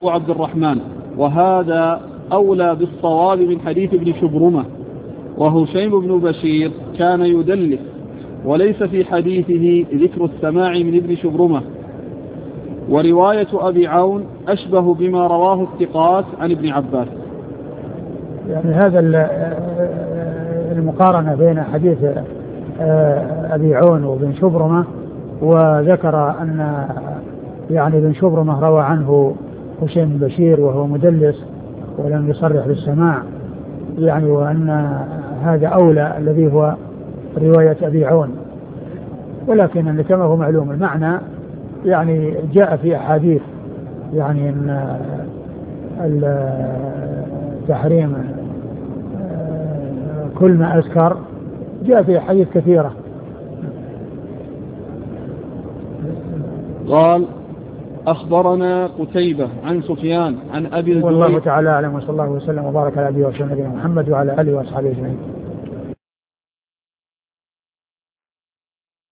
عبد الرحمن، وهذا أولى بالصواب من حديث ابن شبرمة. وهشيم بن بشير كان يدلس، وليس في حديثه ذكر السماع من ابن شبرمة. ورواية أبي عون أشبه بما رواه الثقات عن ابن عباس. يعني هذا المقارنة بين حديث أبي عون وابن شبرمة، وذكر أن يعني ابن شبرمة روى عنه هشيم بن بشير وهو مدلس ولم يصرح بالسماع، يعني وأن هذا أولى الذي هو رواية أبي عون. ولكن كما هو معلوم المعنى يعني جاء في أحاديث يعني أن التحريم كل ما أسكر جاء في أحاديث كثيرة. قال أخبرنا قتيبة عن سفيان عن أبي الزبير. والله تعالى أعلم، وصلى الله وسلم وبارك على نبينا محمد وعلى آله وأصحابه أجمعين.